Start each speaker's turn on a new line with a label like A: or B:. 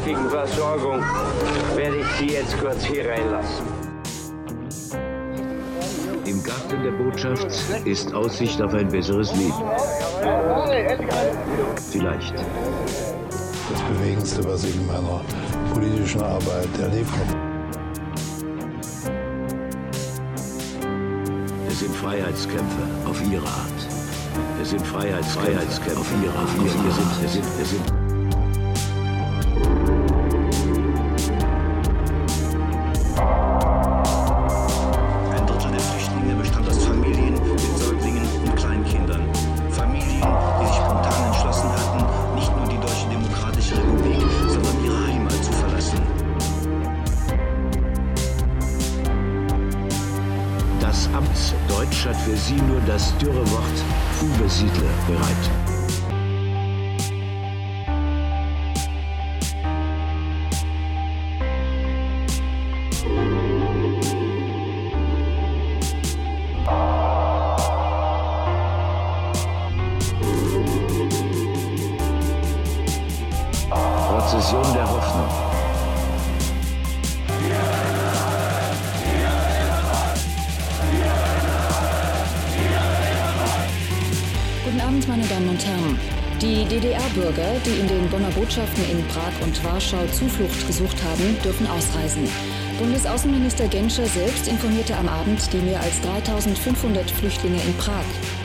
A: vorläufigen Versorgung werde ich Sie jetzt kurz hier reinlassen.
B: Im Garten der Botschaft ist Aussicht auf ein besseres Leben. Vielleicht.
C: Das Bewegendste, was ich in meiner politischen Arbeit erlebt habe.
B: Es sind Freiheitskämpfer auf ihre Art. Es sind Freiheitskämpfer auf ihre Art. Es sind
D: Ein Drittel der Flüchtlinge bestand aus Familien mit Säuglingen und Kleinkindern. Familien, die sich spontan entschlossen hatten, nicht nur die Deutsche Demokratische Republik, sondern ihre Heimat zu verlassen.
B: Das Amt Deutsch hat für sie nur das dürre Wort Übersiedler bereit. Prozession der Hoffnung.
E: Guten Abend, meine Damen und Herren. Die DDR-Bürger, die in den Bonner Botschaften in Prag und Warschau Zuflucht gesucht haben, dürfen ausreisen. Bundesaußenminister Genscher selbst informierte am Abend die mehr als 3.500 Flüchtlinge in Prag.